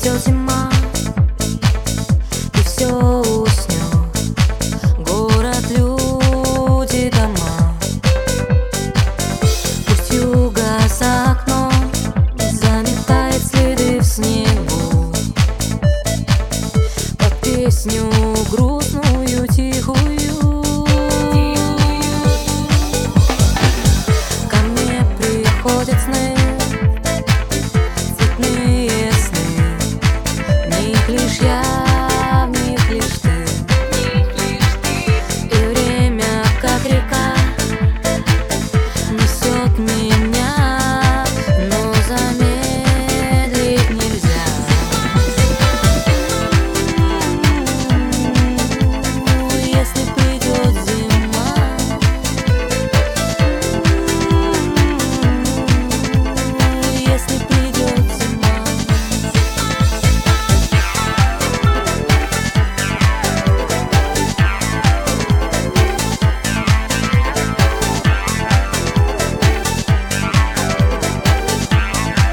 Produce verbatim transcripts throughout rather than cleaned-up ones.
придет зима, и все уснет, город, люди, дома. Пусть юга за окном заметает следы в снегу, под песню грустную, тихую. Ко мне приходят сны, цветные сны, в них лишь я, в них лишь ты. И время, как река, несет меня, но замедлить нельзя. Если придет зима, если придет зима.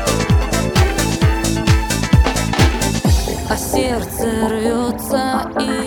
А сердце рвется и